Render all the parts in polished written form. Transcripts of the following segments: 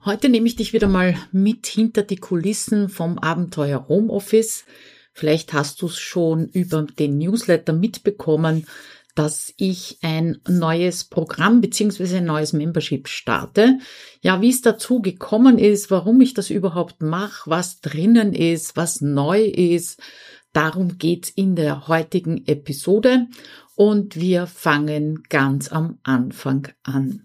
Heute nehme ich dich wieder mal mit hinter die Kulissen vom Abenteuer Homeoffice. Vielleicht hast du es schon über den Newsletter mitbekommen, dass ich ein neues Programm bzw. ein neues Membership starte. Ja, wie es dazu gekommen ist, warum ich das überhaupt mache, was drinnen ist, was neu ist, darum geht's in der heutigen Episode und wir fangen ganz am Anfang an.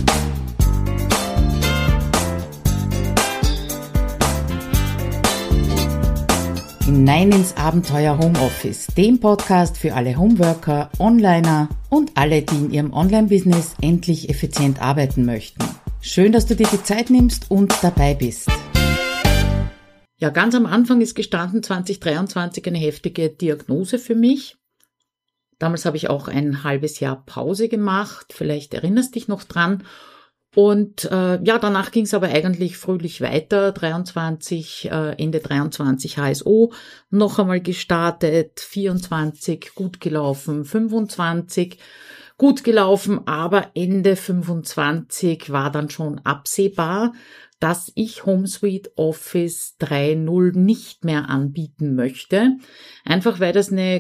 Hinein ins Abenteuer Homeoffice, dem Podcast für alle Homeworker, Onliner und alle, die in ihrem Online-Business endlich effizient arbeiten möchten. Schön, dass du dir die Zeit nimmst und dabei bist. Ja, ganz am Anfang ist gestanden 2023 eine heftige Diagnose für mich. Damals habe ich auch ein halbes Jahr Pause gemacht, vielleicht erinnerst dich noch dran. Und danach ging es aber eigentlich fröhlich weiter, Ende 23 HSO, noch einmal gestartet, 24 gut gelaufen, 25 gut gelaufen, aber Ende 25 war dann schon absehbar, dass ich HomeSuite Office 3.0 nicht mehr anbieten möchte, einfach weil das ein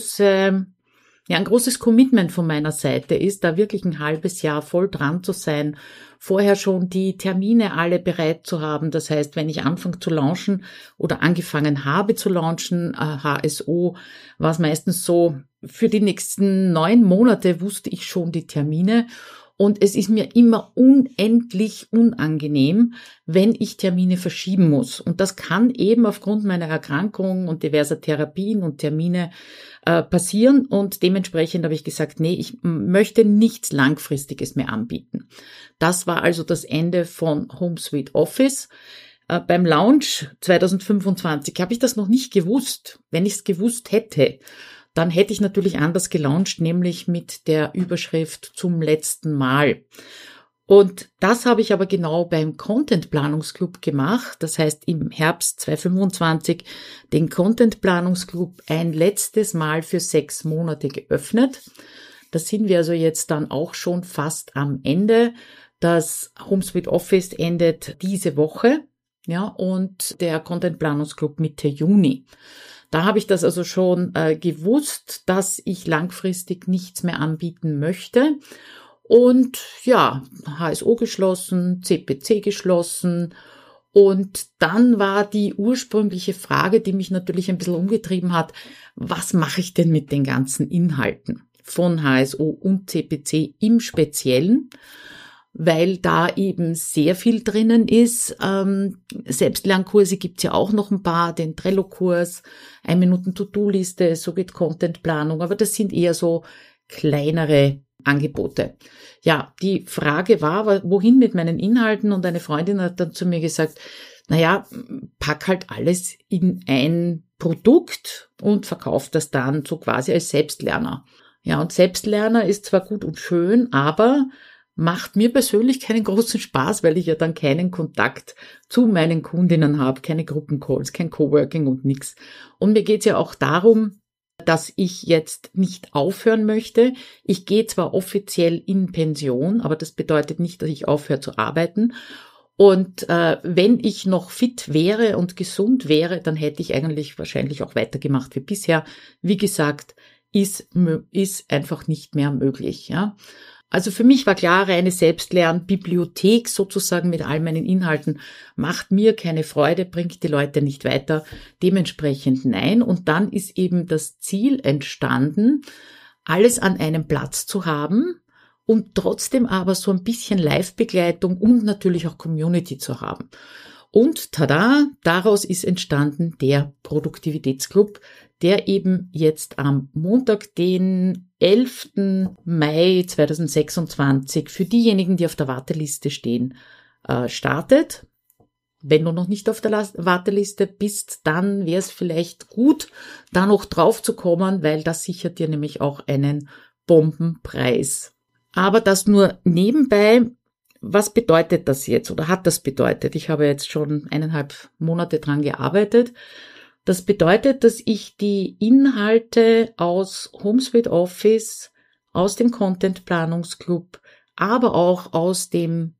großes Commitment von meiner Seite ist, da wirklich ein halbes Jahr voll dran zu sein, vorher schon die Termine alle bereit zu haben. Das heißt, wenn ich anfange zu launchen oder angefangen habe zu launchen, HSO, war es meistens so, für die nächsten 9 Monate wusste ich schon die Termine. Und es ist mir immer unendlich unangenehm, wenn ich Termine verschieben muss. Und das kann eben aufgrund meiner Erkrankung und diverser Therapien und Termine passieren. Und dementsprechend habe ich gesagt, nee, ich möchte nichts Langfristiges mehr anbieten. Das war also das Ende von HomeSuite Office. Beim Launch 2025 habe ich das noch nicht gewusst. Wenn ich es gewusst hätte, dann hätte ich natürlich anders gelauncht, nämlich mit der Überschrift zum letzten Mal. Und das habe ich aber genau beim Content Planungsclub gemacht. Das heißt, im Herbst 2025 den Content Planungsclub ein letztes Mal für 6 Monate geöffnet. Da sind wir also jetzt dann auch schon fast am Ende. Das HomeSuite Office endet diese Woche, ja, und der Content Planungsclub Mitte Juni. Da habe ich das also schon gewusst, dass ich langfristig nichts mehr anbieten möchte. Und ja, HSO geschlossen, CPC geschlossen. Und dann war die ursprüngliche Frage, die mich natürlich ein bisschen umgetrieben hat, was mache ich denn mit den ganzen Inhalten von HSO und CPC im Speziellen? Weil da eben sehr viel drinnen ist. Selbstlernkurse gibt's ja auch noch ein paar, den Trello-Kurs, 1-Minuten-To-Do-Liste, so geht Contentplanung, aber das sind eher so kleinere Angebote. Ja, die Frage war, wohin mit meinen Inhalten? Und eine Freundin hat dann zu mir gesagt, pack halt alles in ein Produkt und verkauf das dann so quasi als Selbstlerner. Ja, und Selbstlerner ist zwar gut und schön, aber macht mir persönlich keinen großen Spaß, weil ich ja dann keinen Kontakt zu meinen Kundinnen habe, keine Gruppencalls, kein Coworking und nix. Und mir geht's ja auch darum, dass ich jetzt nicht aufhören möchte. Ich gehe zwar offiziell in Pension, aber das bedeutet nicht, dass ich aufhöre zu arbeiten. Und wenn ich noch fit wäre und gesund wäre, dann hätte ich eigentlich wahrscheinlich auch weitergemacht wie bisher. Wie gesagt, ist einfach nicht mehr möglich, ja. Also für mich war klar, eine Selbstlernbibliothek sozusagen mit all meinen Inhalten macht mir keine Freude, bringt die Leute nicht weiter, dementsprechend nein. Und dann ist eben das Ziel entstanden, alles an einem Platz zu haben und trotzdem aber so ein bisschen Live-Begleitung und natürlich auch Community zu haben. Und tada, daraus ist entstanden der Produktivitätsclub, der eben jetzt am Montag, den 11. Mai 2026 für diejenigen, die auf der Warteliste stehen, startet. Wenn du noch nicht auf der Warteliste bist, dann wäre es vielleicht gut, da noch drauf zu kommen, weil das sichert dir nämlich auch einen Bombenpreis. Aber das nur nebenbei. Was bedeutet das jetzt oder hat das bedeutet? Ich habe jetzt schon 1,5 Monate dran gearbeitet. Das bedeutet, dass ich die Inhalte aus HomeSuite Office, aus dem Content Planungsclub, aber auch aus dem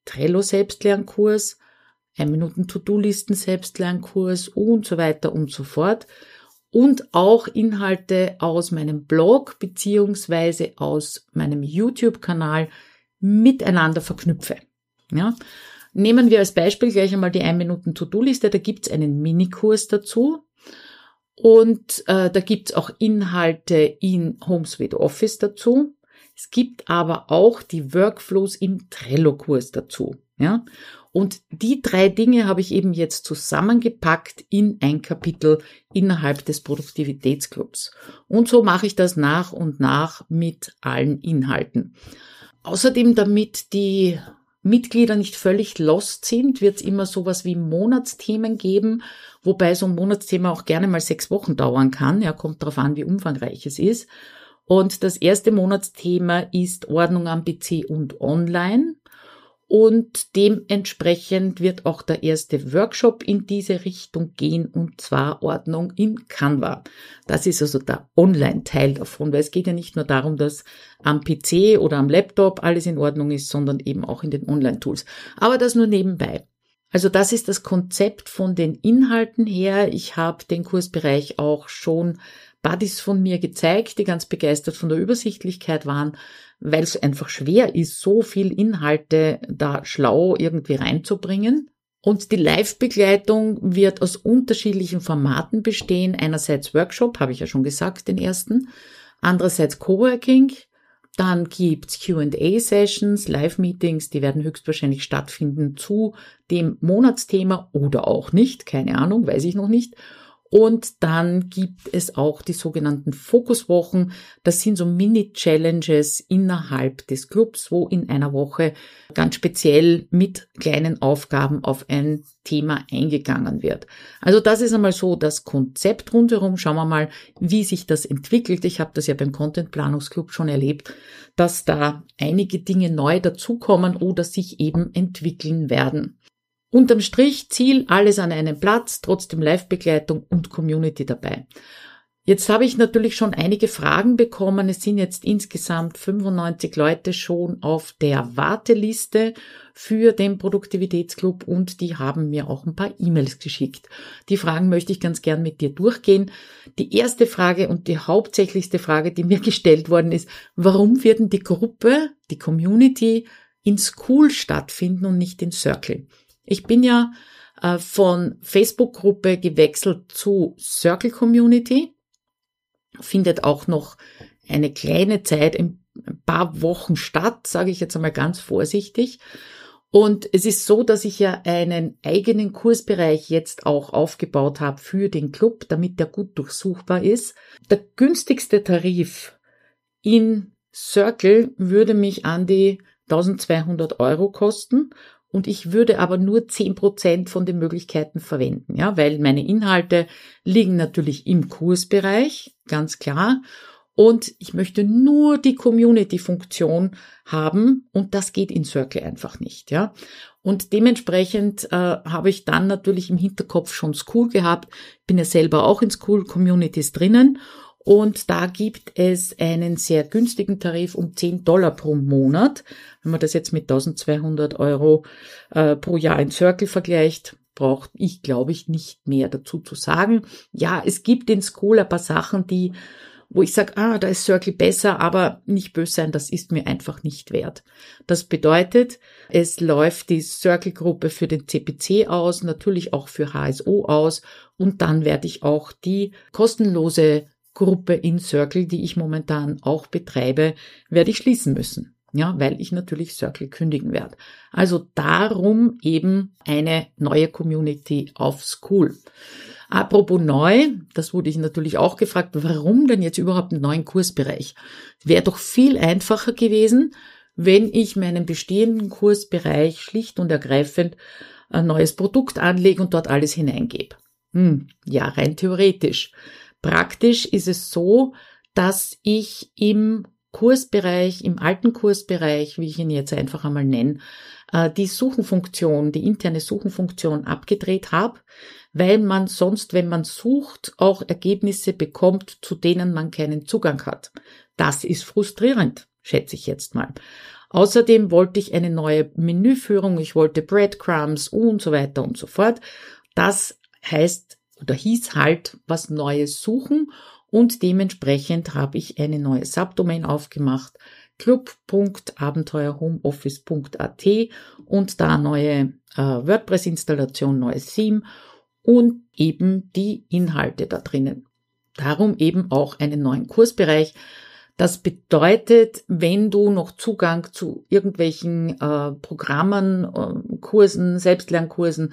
Trello-Selbstlernkurs, 1 Minuten To-Do-Listen-Selbstlernkurs und so weiter und so fort. Und auch Inhalte aus meinem Blog beziehungsweise aus meinem YouTube-Kanal miteinander verknüpfe. Ja. Nehmen wir als Beispiel gleich einmal die 1 Minuten To-Do-Liste. Da gibt's einen Minikurs dazu. Und da gibt's auch Inhalte in HomeSuite Office dazu. Es gibt aber auch die Workflows im Trello-Kurs dazu. Ja? Und die 3 Dinge habe ich eben jetzt zusammengepackt in ein Kapitel innerhalb des Produktivitätsclubs. Und so mache ich das nach und nach mit allen Inhalten. Außerdem, damit die Mitglieder nicht völlig lost sind, wird es immer sowas wie Monatsthemen geben, wobei so ein Monatsthema auch gerne mal 6 Wochen dauern kann. Ja, kommt darauf an, wie umfangreich es ist. Und das erste Monatsthema ist Ordnung am PC und online. Und dementsprechend wird auch der erste Workshop in diese Richtung gehen, und zwar Ordnung in Canva. Das ist also der Online-Teil davon, weil es geht ja nicht nur darum, dass am PC oder am Laptop alles in Ordnung ist, sondern eben auch in den Online-Tools. Aber das nur nebenbei. Also das ist das Konzept von den Inhalten her. Ich habe den Kursbereich auch schon Buddies von mir gezeigt, die ganz begeistert von der Übersichtlichkeit waren, weil es einfach schwer ist, so viel Inhalte da schlau irgendwie reinzubringen. Und die Live-Begleitung wird aus unterschiedlichen Formaten bestehen. Einerseits Workshop, habe ich ja schon gesagt, den ersten. Andererseits Coworking. Dann gibt's Q&A-Sessions, Live-Meetings, die werden höchstwahrscheinlich stattfinden zu dem Monatsthema oder auch nicht. Keine Ahnung, weiß ich noch nicht. Und dann gibt es auch die sogenannten Fokuswochen. Das sind so Mini-Challenges innerhalb des Clubs, wo in einer Woche ganz speziell mit kleinen Aufgaben auf ein Thema eingegangen wird. Also das ist einmal so das Konzept rundherum. Schauen wir mal, wie sich das entwickelt. Ich habe das ja beim Content-Planungsclub schon erlebt, dass da einige Dinge neu dazukommen oder sich eben entwickeln werden. Unterm Strich Ziel, alles an einem Platz, trotzdem Live-Begleitung und Community dabei. Jetzt habe ich natürlich schon einige Fragen bekommen. Es sind jetzt insgesamt 95 Leute schon auf der Warteliste für den Produktivitätsclub und die haben mir auch ein paar E-Mails geschickt. Die Fragen möchte ich ganz gern mit dir durchgehen. Die erste Frage und die hauptsächlichste Frage, die mir gestellt worden ist, warum wird denn die Gruppe, die Community in School stattfinden und nicht in Circle? Ich bin ja von Facebook-Gruppe gewechselt zu Circle Community. Findet auch noch eine kleine Zeit, ein paar Wochen statt, sage ich jetzt einmal ganz vorsichtig. Und es ist so, dass ich ja einen eigenen Kursbereich jetzt auch aufgebaut habe für den Club, damit der gut durchsuchbar ist. Der günstigste Tarif in Circle würde mich an die 1.200 € kosten. Und ich würde aber nur 10% von den Möglichkeiten verwenden, ja, weil meine Inhalte liegen natürlich im Kursbereich, ganz klar. Und ich möchte nur die Community-Funktion haben und das geht in Circle einfach nicht, ja. Und dementsprechend habe ich dann natürlich im Hinterkopf schon School gehabt. Bin ja selber auch in School-Communities drinnen. Und da gibt es einen sehr günstigen Tarif um $10 pro Monat. Wenn man das jetzt mit 1.200 € pro Jahr in Circle vergleicht, brauche ich, glaube ich, nicht mehr dazu zu sagen. Ja, es gibt in School ein paar Sachen, wo ich sage, da ist Circle besser, aber nicht böse sein, das ist mir einfach nicht wert. Das bedeutet, es läuft die Circle-Gruppe für den CPC aus, natürlich auch für HSO aus und dann werde ich auch die kostenlose Gruppe in Circle, die ich momentan auch betreibe, werde ich schließen müssen. Ja, weil ich natürlich Circle kündigen werde. Also darum eben eine neue Community auf School. Apropos neu, das wurde ich natürlich auch gefragt, warum denn jetzt überhaupt einen neuen Kursbereich? Wäre doch viel einfacher gewesen, wenn ich meinen bestehenden Kursbereich schlicht und ergreifend ein neues Produkt anlege und dort alles hineingebe. Ja, rein theoretisch. Praktisch ist es so, dass ich im Kursbereich, im alten Kursbereich, wie ich ihn jetzt einfach einmal nenne, die Suchenfunktion, die interne Suchenfunktion abgedreht habe, weil man sonst, wenn man sucht, auch Ergebnisse bekommt, zu denen man keinen Zugang hat. Das ist frustrierend, schätze ich jetzt mal. Außerdem wollte ich eine neue Menüführung, ich wollte Breadcrumbs und so weiter und so fort. Das heißt oder hieß halt was Neues suchen und dementsprechend habe ich eine neue Subdomain aufgemacht, club.abenteuerhomeoffice.at und da neue WordPress-Installation, neues Theme und eben die Inhalte da drinnen. Darum eben auch einen neuen Kursbereich. Das bedeutet, wenn du noch Zugang zu irgendwelchen Programmen, Kursen, Selbstlernkursen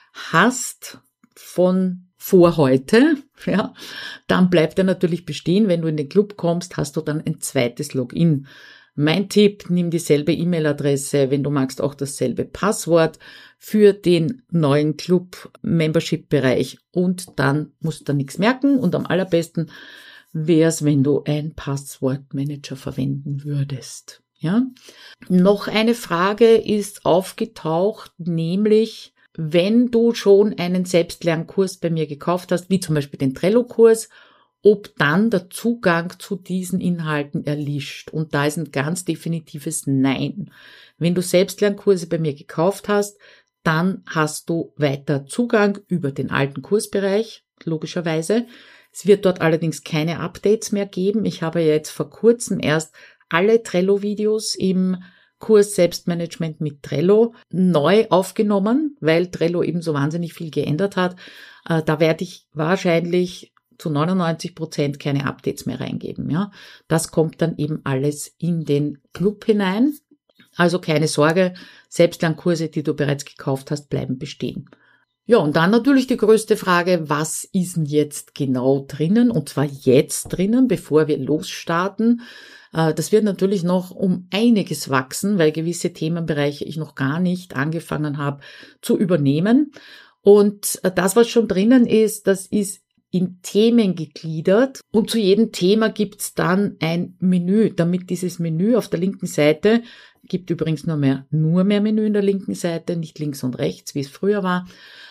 hast von vor heute, ja, dann bleibt er natürlich bestehen. Wenn du in den Club kommst, hast du dann ein zweites Login. Mein Tipp, nimm dieselbe E-Mail-Adresse, wenn du magst auch dasselbe Passwort für den neuen Club-Membership-Bereich und dann musst du nichts merken und am allerbesten wäre es, wenn du ein Passwortmanager verwenden würdest. Ja? Noch eine Frage ist aufgetaucht, nämlich wenn du schon einen Selbstlernkurs bei mir gekauft hast, wie zum Beispiel den Trello-Kurs, ob dann der Zugang zu diesen Inhalten erlischt. Und da ist ein ganz definitives Nein. Wenn du Selbstlernkurse bei mir gekauft hast, dann hast du weiter Zugang über den alten Kursbereich, logischerweise. Es wird dort allerdings keine Updates mehr geben. Ich habe jetzt vor kurzem erst alle Trello-Videos im Kurs Selbstmanagement mit Trello neu aufgenommen, weil Trello eben so wahnsinnig viel geändert hat. Da werde ich wahrscheinlich zu 99% keine Updates mehr reingeben. Ja, das kommt dann eben alles in den Club hinein. Also keine Sorge, Selbstlernkurse, die du bereits gekauft hast, bleiben bestehen. Ja, und dann natürlich die größte Frage, was ist denn jetzt genau drinnen? Und zwar jetzt drinnen, bevor wir losstarten. Das wird natürlich noch um einiges wachsen, weil gewisse Themenbereiche ich noch gar nicht angefangen habe zu übernehmen. Und das, was schon drinnen ist, das ist in Themen gegliedert. Und zu jedem Thema gibt's dann ein Menü, damit dieses Menü auf der linken Seite, gibt übrigens nur mehr Menü in der linken Seite, nicht links und rechts, wie es früher war,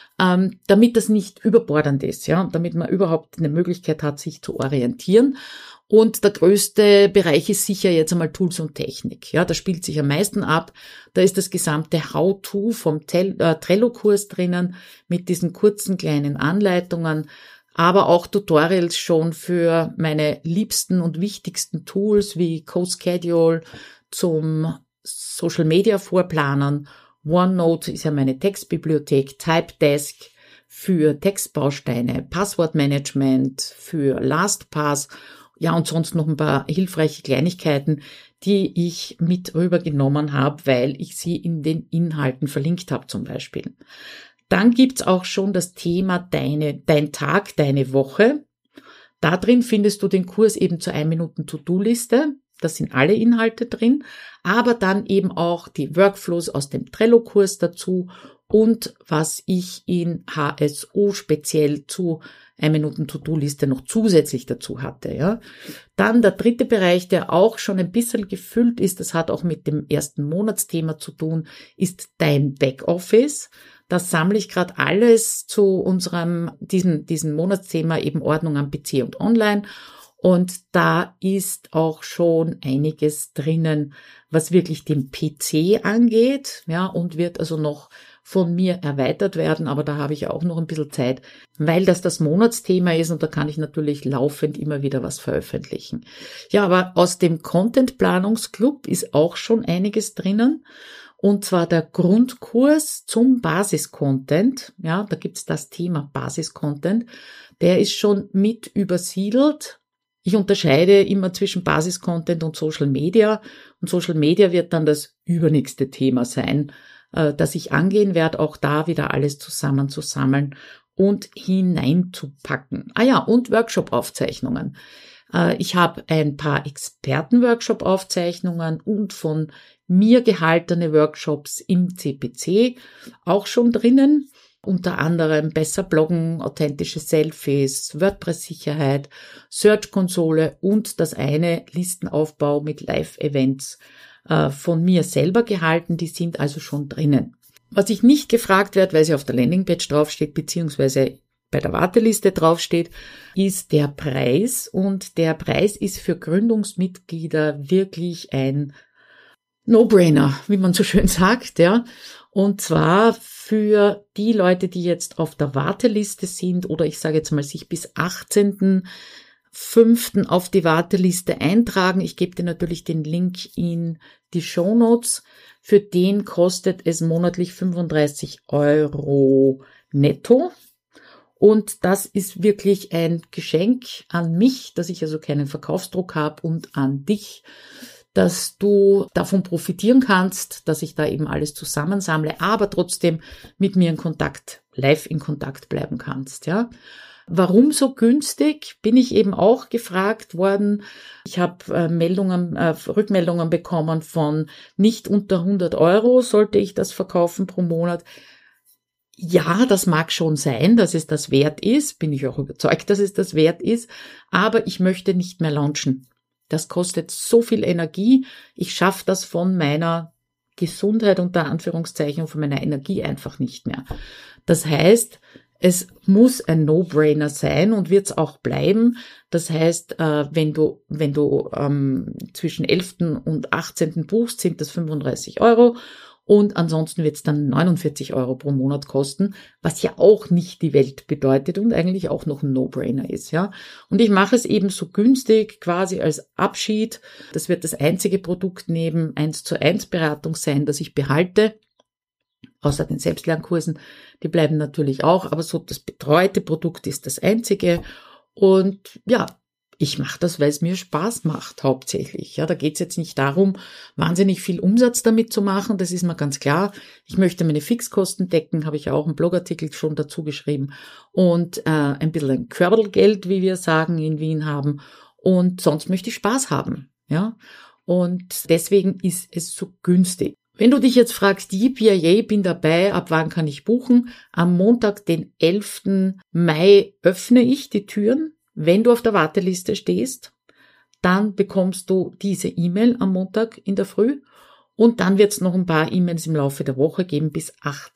damit das nicht überbordernd ist, ja, damit man überhaupt eine Möglichkeit hat, sich zu orientieren. Und der größte Bereich ist sicher jetzt einmal Tools und Technik. Ja, da spielt sich am meisten ab. Da ist das gesamte How-to vom Trello-Kurs drinnen mit diesen kurzen kleinen Anleitungen, aber auch Tutorials schon für meine liebsten und wichtigsten Tools wie CoSchedule zum Social-Media-Vorplanen. OneNote ist ja meine Textbibliothek, Typedesk für Textbausteine, Passwortmanagement für LastPass, ja und sonst noch ein paar hilfreiche Kleinigkeiten, die ich mit rübergenommen habe, weil ich sie in den Inhalten verlinkt habe zum Beispiel. Dann gibt's auch schon das Thema Dein Tag, deine Woche. Da drin findest du den Kurs eben zur 1-Minuten-To-Do-Liste. Das sind alle Inhalte drin, aber dann eben auch die Workflows aus dem Trello-Kurs dazu und was ich in HSO speziell zu 1-Minuten-To-Do-Liste noch zusätzlich dazu hatte. Ja. Dann der dritte Bereich, der auch schon ein bisschen gefüllt ist, das hat auch mit dem ersten Monatsthema zu tun, ist dein Backoffice. Das sammle ich gerade alles zu unserem, diesem Monatsthema eben Ordnung am PC und online. Und da ist auch schon einiges drinnen, was wirklich den PC angeht, ja, und wird also noch von mir erweitert werden, aber da habe ich auch noch ein bisschen Zeit, weil das Monatsthema ist und da kann ich natürlich laufend immer wieder was veröffentlichen. Ja, aber aus dem Content-Planungsclub ist auch schon einiges drinnen. Und zwar der Grundkurs zum Basis-Content. Ja, da gibt's das Thema Basis-Content. Der ist schon mit übersiedelt. Ich unterscheide immer zwischen Basis-Content und Social Media. Und Social Media wird dann das übernächste Thema sein, das ich angehen werde, auch da wieder alles zusammenzusammeln und hineinzupacken. Ah ja, und Workshop-Aufzeichnungen. Ich habe ein paar Experten-Workshop-Aufzeichnungen und von mir gehaltene Workshops im CPC auch schon drinnen. Unter anderem besser bloggen, authentische Selfies, WordPress-Sicherheit, Search-Konsole und das eine Listenaufbau mit Live-Events von mir selber gehalten. Die sind also schon drinnen. Was ich nicht gefragt werde, weil sie auf der Landingpage draufsteht, beziehungsweise bei der Warteliste draufsteht, ist der Preis. Und der Preis ist für Gründungsmitglieder wirklich ein No-Brainer, wie man so schön sagt, ja. Und zwar für die Leute, die jetzt auf der Warteliste sind oder ich sage jetzt mal sich bis 18.05. auf die Warteliste eintragen. Ich gebe dir natürlich den Link in die Shownotes. Für den kostet es monatlich 35 € netto. Und das ist wirklich ein Geschenk an mich, dass ich also keinen Verkaufsdruck habe und an dich, dass du davon profitieren kannst, dass ich da eben alles zusammensammle, aber trotzdem mit mir live in Kontakt bleiben kannst, ja. Warum so günstig? Bin ich eben auch gefragt worden. Ich habe Rückmeldungen bekommen von nicht unter 100 € sollte ich das verkaufen pro Monat. Ja, das mag schon sein, dass es das wert ist. Bin ich auch überzeugt, dass es das wert ist. Aber ich möchte nicht mehr launchen. Das kostet so viel Energie. Ich schaffe das von meiner Gesundheit unter Anführungszeichen, von meiner Energie einfach nicht mehr. Das heißt, es muss ein No-Brainer sein und wird es auch bleiben. Das heißt, wenn du zwischen 11. und 18. buchst, sind das 35 € und ansonsten wird es dann 49 € pro Monat kosten, was ja auch nicht die Welt bedeutet und eigentlich auch noch ein No-Brainer ist, ja. Und ich mache es eben so günstig, quasi als Abschied. Das wird das einzige Produkt neben 1:1 Beratung sein, das ich behalte. Außer den Selbstlernkursen, die bleiben natürlich auch, aber so das betreute Produkt ist das einzige. Und ja, ich mache das, weil es mir Spaß macht hauptsächlich. Ja, da geht es jetzt nicht darum, wahnsinnig viel Umsatz damit zu machen, das ist mir ganz klar. Ich möchte meine Fixkosten decken, habe ich auch einen Blogartikel schon dazu geschrieben. Und ein bisschen ein Körberlgeld, wie wir sagen, in Wien haben. Und sonst möchte ich Spaß haben. Ja, und deswegen ist es so günstig. Wenn du dich jetzt fragst, yippie, bin dabei, ab wann kann ich buchen? Am Montag, den 11. Mai, öffne ich die Türen. Wenn du auf der Warteliste stehst, dann bekommst du diese E-Mail am Montag in der Früh und dann wird es noch ein paar E-Mails im Laufe der Woche geben. Bis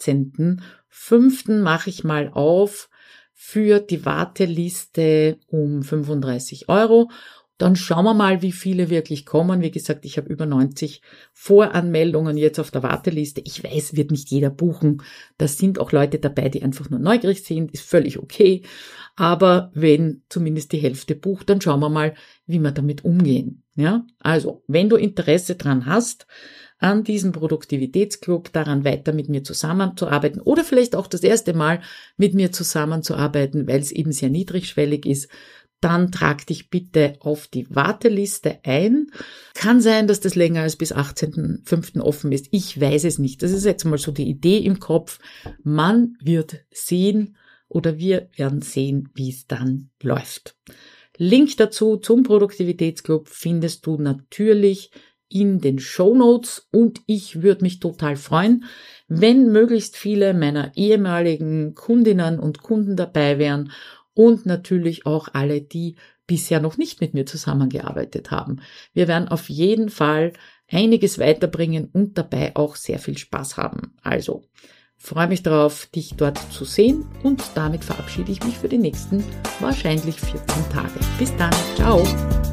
18.05. mache ich mal auf für die Warteliste um 35 €. Dann schauen wir mal, wie viele wirklich kommen. Wie gesagt, ich habe über 90 Voranmeldungen jetzt auf der Warteliste. Ich weiß, wird nicht jeder buchen. Da sind auch Leute dabei, die einfach nur neugierig sind. Ist völlig okay. Aber wenn zumindest die Hälfte bucht, dann schauen wir mal, wie wir damit umgehen. Ja, also, wenn du Interesse dran hast, an diesem Produktivitätsclub, daran weiter mit mir zusammenzuarbeiten oder vielleicht auch das erste Mal mit mir zusammenzuarbeiten, weil es eben sehr niedrigschwellig ist, dann trag dich bitte auf die Warteliste ein. Kann sein, dass das länger als bis 18.05. offen ist. Ich weiß es nicht. Das ist jetzt mal so die Idee im Kopf. Man wird sehen oder wir werden sehen, wie es dann läuft. Link dazu zum Produktivitätsclub findest du natürlich in den Shownotes und ich würde mich total freuen, wenn möglichst viele meiner ehemaligen Kundinnen und Kunden dabei wären und natürlich auch alle, die bisher noch nicht mit mir zusammengearbeitet haben. Wir werden auf jeden Fall einiges weiterbringen und dabei auch sehr viel Spaß haben. Also, freue mich darauf, dich dort zu sehen und damit verabschiede ich mich für die nächsten wahrscheinlich 14 Tage. Bis dann, ciao!